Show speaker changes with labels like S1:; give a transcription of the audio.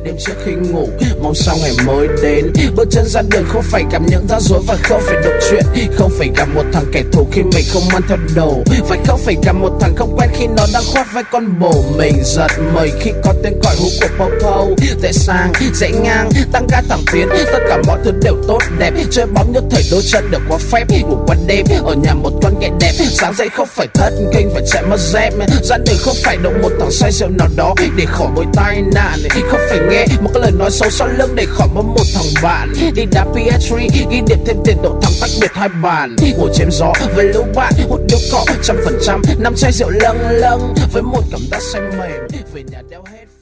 S1: đêm trước khi ngủ, mong sao ngày mới đến. Bước chân ra đường không phải gặp những rắc rối và không phải đọc chuyện, không phải gặp một thằng kẻ thù khi mình không ăn theo đồ, và không phải gặp một thằng không quen khi nó đang khoác vai con bồ mình. Giật mình khi có tên gọi hú của Popo, dễ sang dễ ngang tăng ga thẳng tiến, tất cả mọi thứ đều tốt đẹp. Chơi bóng như thời đôi chân được quá phép, ngủ qua đêm ở nhà một con ghẹ đẹp, sáng dậy không phải thất kinh phải chạy mất dép. Ra đường không phải đụng một thằng say rượu nào đó để khỏi mối tai nạn, không phải nghe một cái lời nói xấu sau lưng để khỏi mất một thằng bạn. Đi đá PS3 ghi điểm thêm tiền độ thắng tách biệt 2 bàn, ngồi chém gió với lũ bạn hút điếu cỏ 100%, 5 chai rượu lâng lâng với một cảm giác say mềm, về nhà đeo hết